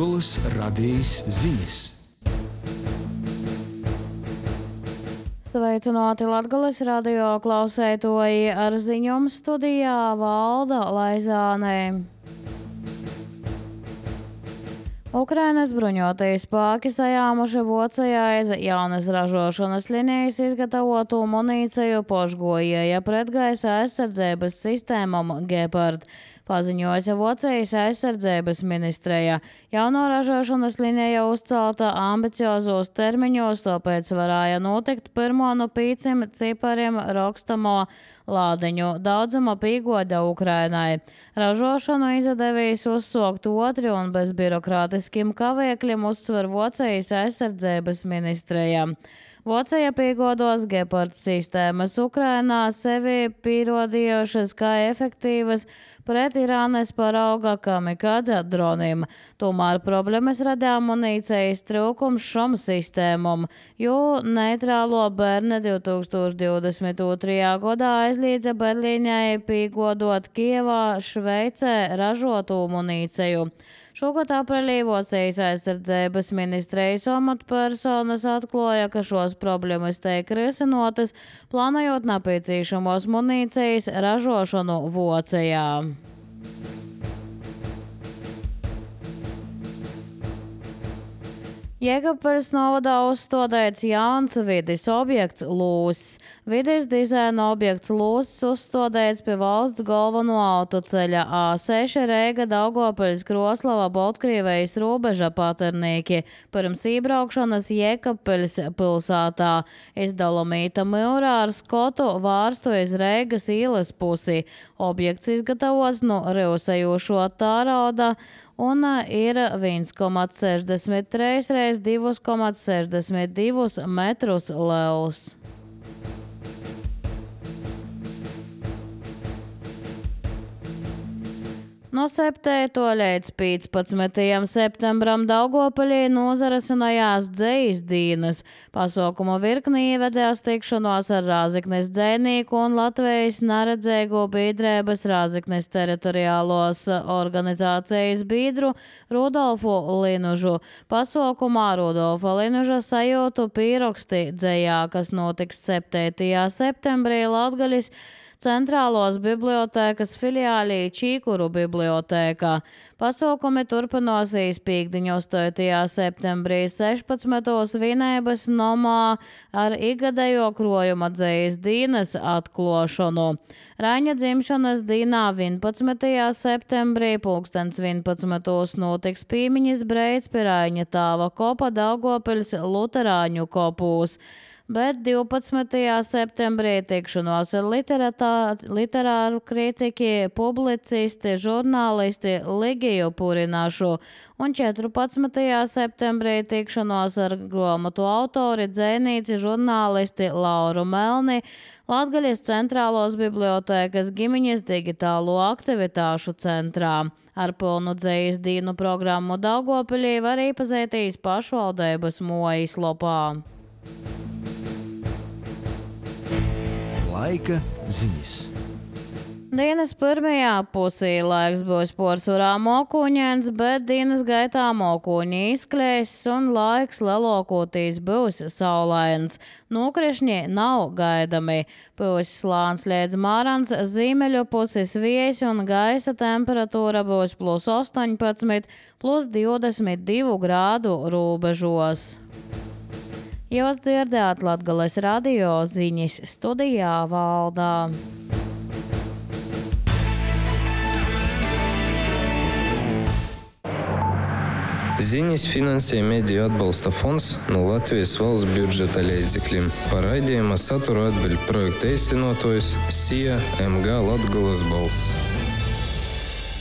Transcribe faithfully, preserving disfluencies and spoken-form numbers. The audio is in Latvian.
Latgoles radijas ziņas. Sveicināti Latgoles radio klausētoji, ar ziņām studijā Valda Laizāne. Ukrainas bruņotie spēki sajāmuši Vocejā aiz jaunas ražošanas linijas izgatavotu munīciju pošgojēja pretgaisa aizsardzības sistēmām Gepard, paziņoja Vocejas aizsardzības ministreja. Jauno ražošanas linija uzcelta ambiciozos termiņos, tāpēc varēja notikt pirmo no pīcim cipariem rakstamo lādiņu daudzuma pīgoda Ukrainai. Ražošanu izdevīs uzsākt otri un bez birokrātiskiem kavēkļiem, uzsver Vocejas aizsardzības ministreja. Voceja pīgodos Gepard sistēmas Ukrainā sevi pierādījušas kā efektīvas pret Irānas parauga kamikādze droniem. Tomēr problēmas radīja munīcijas trūkums šom sistēmām, jo neitrālo bērni divtūkstoš divdesmit otrajā gadā aizliedza Berlīnai pīgodot Kievā, Šveicē ražotu munīciju. Šogad aprīlī Vocejas aizsardzības ministrejas amatpersonas atklāja, ka šos problēmas tiek risinotas, plānojot nepieciešamos munīcijas ražošanu Vocejā. Jēkabpeļs novadā uzstādīts jauns vides objekts Lūss. Vides dizaina objekts Lūss uzstādīts pie valsts galveno autoceļa A seši Reiga Daugavpils Kroslava Baltkrievijas robeža paternīki pirms iebraukšanas Jēkabpeļs pilsētā. Izdalomīta mūrā ar skotu vārstu iz Reigas ielas pusi. Objekts izgatavots no revsējošo tārauda un ir viens komats sešdesmit trīs reiz divi komats sešdesmit divi metrus liels. No septītā līdz piecpadsmitajam septembram Daugavpilī nozarasinājās dzejas dienas. Pasaukumu virknī ievedās tikšanos ar Rāziknes dzejnieku un Latvijas neredzēgo biedrības Rāziknes teritoriālos organizācijas biedru Rudolfu Linužu. Pasaukumā Rudolfa Linuža sajūtu pieraksti dzejā, kas notiks septītajā septembrī Latgalis Centrālos bibliotēkas filiālī Čīkuru bibliotēkā. Pasaukumi turpinosies pīkdiņ astotajā septembrī sešpadsmitajā vinēbas nomā ar igadējo krojuma dzejas dienas atklāšanu. Raņa dzimšanas dienā vienpadsmitajā septembrī pulkstens vienpadsmitos notiks pīmiņas breids pie Raņa tāva kopa Daugavpils luterāņu kopūs. Bet divpadsmitajā septembrī tikšanos ar literāru kritiķi, publicisti, žurnālisti Ligiju Purinašu un četrpadsmitajā septembrī tikšanos ar grāmatu autori, dzejnīci, žurnālisti Lauru Melni, Latgaļas Centrālos bibliotēkas ģimeņas digitālo aktivitāšu centrā. Ar pilnu dzejas dienu programmu Daugavpilī var iepazīties pašvaldības mājaslapā. Laika ziņas. Dienas pirmajā pusī laiks būs pārsvarā mokuņains, bet dienas gaitā mokuņi izklēs un laiks lielākoties būs saulains. Nokrišņi nav gaidami. Būs slāns līdz mārans, ziemeļu puses vējš un gaisa temperatūra būs plus astoņpadsmit, plus divdesmit divi grādu robežos. Jūs dzirdējāt Latgoles radio ziņas, studijā Valdā. Ziņas finansē Mediju atbalsta fonds no Latvijas valsts budžeta līdzekļiem. Par raidījuma saturu atbild projekta īstenotājs S I A M G Latgoles balss.